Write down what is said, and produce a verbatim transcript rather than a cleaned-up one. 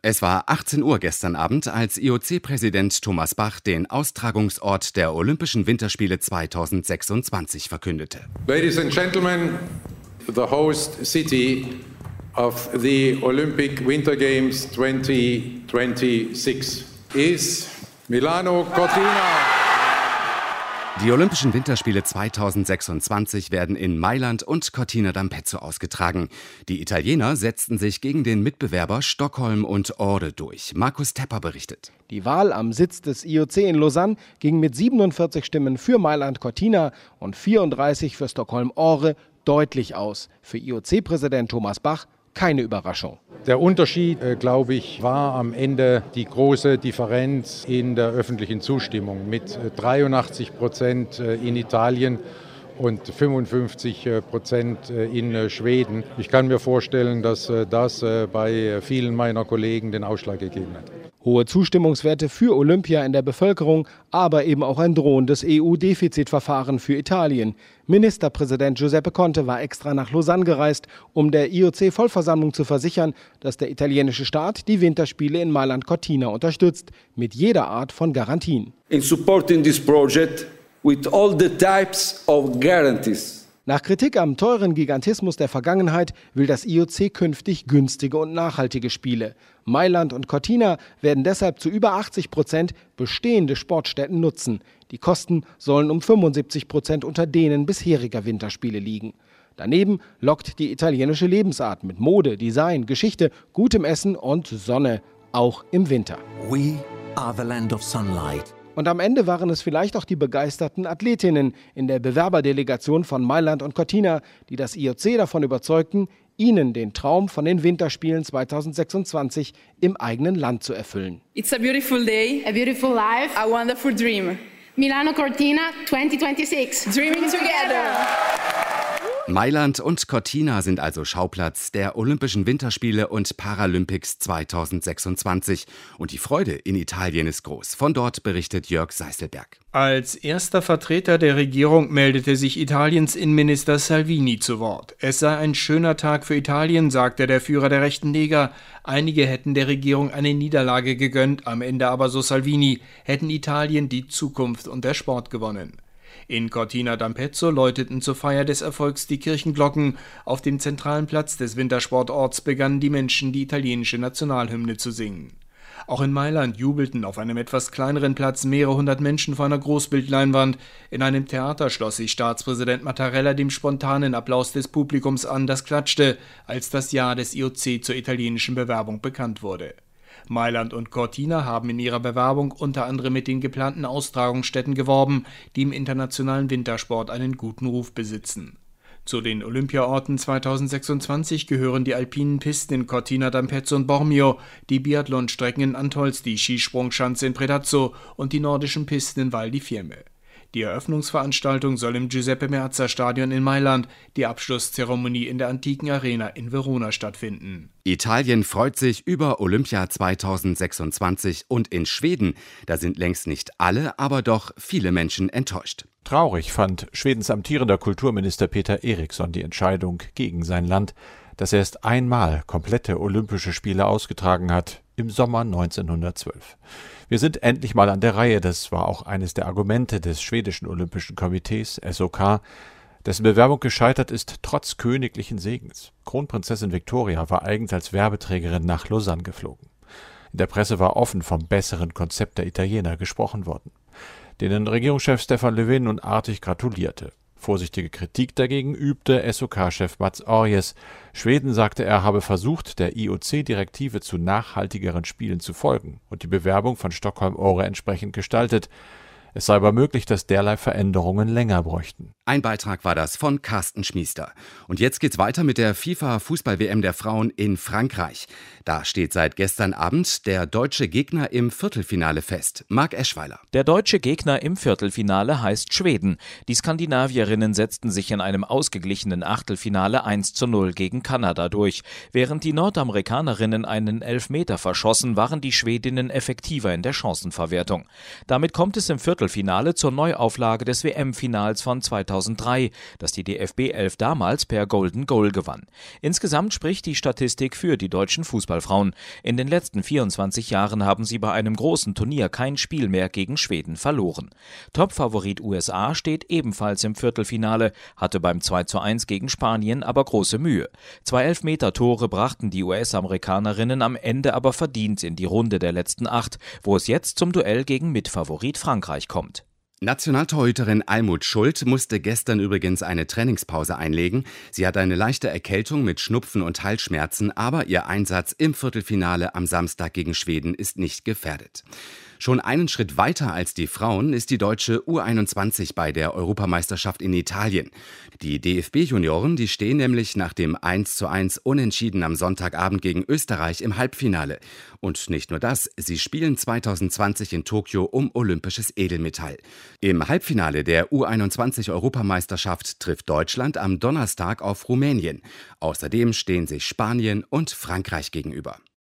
Es war achtzehn Uhr gestern Abend, als I O C-Präsident Thomas Bach den Austragungsort der Olympischen Winterspiele zweitausendsechsundzwanzig verkündete. Ladies and Gentlemen, the host city of the Olympic Winter Games twenty twenty-six is Milano Cortina. Die Olympischen Winterspiele zweitausendsechsundzwanzig werden in Mailand und Cortina d'Ampezzo ausgetragen. Die Italiener setzten sich gegen den Mitbewerber Stockholm und Åre durch. Markus Tepper berichtet. Die Wahl am Sitz des I O C in Lausanne ging mit siebenundvierzig Stimmen für Mailand-Cortina und vierunddreißig für Stockholm-Åre deutlich aus. Für I O C-Präsident Thomas Bach keine Überraschung. Der Unterschied, äh, glaube ich, war am Ende die große Differenz in der öffentlichen Zustimmung mit dreiundachtzig Prozent in Italien und fünfundfünfzig Prozent in Schweden. Ich kann mir vorstellen, dass das bei vielen meiner Kollegen den Ausschlag gegeben hat. Hohe Zustimmungswerte für Olympia in der Bevölkerung, aber eben auch ein drohendes E U-Defizitverfahren für Italien. Ministerpräsident Giuseppe Conte war extra nach Lausanne gereist, um der I O C-Vollversammlung zu versichern, dass der italienische Staat die Winterspiele in Mailand-Cortina unterstützt, mit jeder Art von Garantien. In supporting this project with all the types of guarantees. Nach Kritik am teuren Gigantismus der Vergangenheit will das I O C künftig günstige und nachhaltige Spiele. Mailand und Cortina werden deshalb zu über achtzig Prozent bestehende Sportstätten nutzen. Die Kosten sollen um fünfundsiebzig Prozent unter denen bisheriger Winterspiele liegen. Daneben lockt die italienische Lebensart mit Mode, Design, Geschichte, gutem Essen und Sonne, auch im Winter. We are the land of sunlight. Und am Ende waren es vielleicht auch die begeisterten Athletinnen in der Bewerberdelegation von Mailand und Cortina, die das I O C davon überzeugten, ihnen den Traum von den Winterspielen zweitausendsechsundzwanzig im eigenen Land zu erfüllen. It's a beautiful day, a beautiful life, a wonderful dream. Milano Cortina twenty twenty-six, dreaming together. Mailand und Cortina sind also Schauplatz der Olympischen Winterspiele und Paralympics zweitausendsechsundzwanzig. Und die Freude in Italien ist groß. Von dort berichtet Jörg Seißelberg. Als erster Vertreter der Regierung meldete sich Italiens Innenminister Salvini zu Wort. Es sei ein schöner Tag für Italien, sagte der Führer der rechten Lega. Einige hätten der Regierung eine Niederlage gegönnt, am Ende aber, so Salvini, hätten Italien die Zukunft und der Sport gewonnen. In Cortina d'Ampezzo läuteten zur Feier des Erfolgs die Kirchenglocken. Auf dem zentralen Platz des Wintersportorts begannen die Menschen, die italienische Nationalhymne zu singen. Auch in Mailand jubelten auf einem etwas kleineren Platz mehrere hundert Menschen vor einer Großbildleinwand. In einem Theater schloss sich Staatspräsident Mattarella dem spontanen Applaus des Publikums an, das klatschte, als das Ja des I O C zur italienischen Bewerbung bekannt wurde. Mailand und Cortina haben in ihrer Bewerbung unter anderem mit den geplanten Austragungsstätten geworben, die im internationalen Wintersport einen guten Ruf besitzen. Zu den Olympiaorten zweitausendsechsundzwanzig gehören die alpinen Pisten in Cortina d'Ampezzo und Bormio, die Biathlonstrecken in Antolz, die Skisprungschanze in Predazzo und die nordischen Pisten in Val di Fiemme. Die Eröffnungsveranstaltung soll im Giuseppe-Meazza-Stadion in Mailand, die Abschlusszeremonie in der antiken Arena in Verona stattfinden. Italien freut sich über Olympia zweitausendsechsundzwanzig und in Schweden, da sind längst nicht alle, aber doch viele Menschen enttäuscht. Traurig fand Schwedens amtierender Kulturminister Peter Eriksson die Entscheidung gegen sein Land, das erst einmal komplette Olympische Spiele ausgetragen hat, im Sommer neunzehnhundertzwölf. Wir sind endlich mal an der Reihe, das war auch eines der Argumente des schwedischen Olympischen Komitees, S O K, dessen Bewerbung gescheitert ist trotz königlichen Segens. Kronprinzessin Victoria war eigens als Werbeträgerin nach Lausanne geflogen. In der Presse war offen vom besseren Konzept der Italiener gesprochen worden, denen Regierungschef Stefan Löfven nun artig gratulierte. Vorsichtige Kritik dagegen übte S O K-Chef Mats Orjes. Schweden, sagte er, habe versucht, der I O C-Direktive zu nachhaltigeren Spielen zu folgen und die Bewerbung von Stockholm-Åre entsprechend gestaltet. Es sei aber möglich, dass derlei Veränderungen länger bräuchten. Ein Beitrag war das von Carsten Schmiester. Und jetzt geht's weiter mit der FIFA-Fußball-W M der Frauen in Frankreich. Da steht seit gestern Abend der deutsche Gegner im Viertelfinale fest. Marc Eschweiler. Der deutsche Gegner im Viertelfinale heißt Schweden. Die Skandinavierinnen setzten sich in einem ausgeglichenen Achtelfinale eins zu null gegen Kanada durch. Während die Nordamerikanerinnen einen Elfmeter verschossen, waren die Schwedinnen effektiver in der Chancenverwertung. Damit kommt es im Viertelfinale Viertelfinale zur Neuauflage des W M-Finals von zweitausenddrei, das die D F B elf damals per Golden Goal gewann. Insgesamt spricht die Statistik für die deutschen Fußballfrauen. In den letzten vierundzwanzig Jahren haben sie bei einem großen Turnier kein Spiel mehr gegen Schweden verloren. Topfavorit U S A steht ebenfalls im Viertelfinale, hatte beim zwei zu eins gegen Spanien aber große Mühe. Zwei Elfmeter-Tore brachten die U S-Amerikanerinnen am Ende aber verdient in die Runde der letzten acht, wo es jetzt zum Duell gegen Mitfavorit Frankreich kommt. Nationaltorhüterin Almut Schuld musste gestern übrigens eine Trainingspause einlegen. Sie hat eine leichte Erkältung mit Schnupfen und Halsschmerzen, aber ihr Einsatz im Viertelfinale am Samstag gegen Schweden ist nicht gefährdet. Schon einen Schritt weiter als die Frauen ist die deutsche U einundzwanzig bei der Europameisterschaft in Italien. Die D F B-Junioren, die stehen nämlich nach dem eins zu eins Unentschieden am Sonntagabend gegen Österreich im Halbfinale. Und nicht nur das, sie spielen zweitausendzwanzig in Tokio um olympisches Edelmetall. Im Halbfinale der U einundzwanzig Europameisterschaft trifft Deutschland am Donnerstag auf Rumänien. Außerdem stehen sich Spanien und Frankreich gegenüber.